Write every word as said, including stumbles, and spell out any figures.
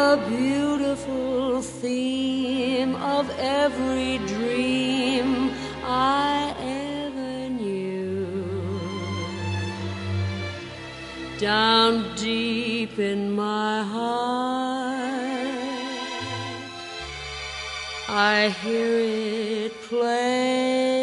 the beautiful theme of every dream I ever knew. Down deep in my heart, I hear it play.